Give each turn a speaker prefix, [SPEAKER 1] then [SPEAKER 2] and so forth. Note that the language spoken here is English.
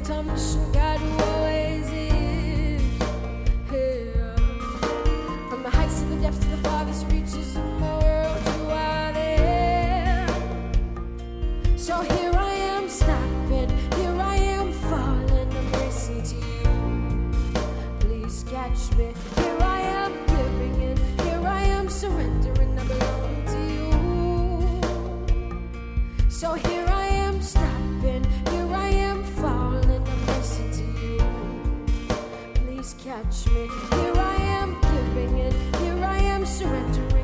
[SPEAKER 1] assumption, God who always is. Yeah. From the heights to the depths to the farthest reaches of my world, you are there. So here I am stopping, here I am falling, I'm racing to you. Please catch me. Here I am giving in, here I am surrendering, I belong to you. So here I am stopping, here I am falling, I'm racing to you. Please catch me. Here I am giving in, here I am surrendering.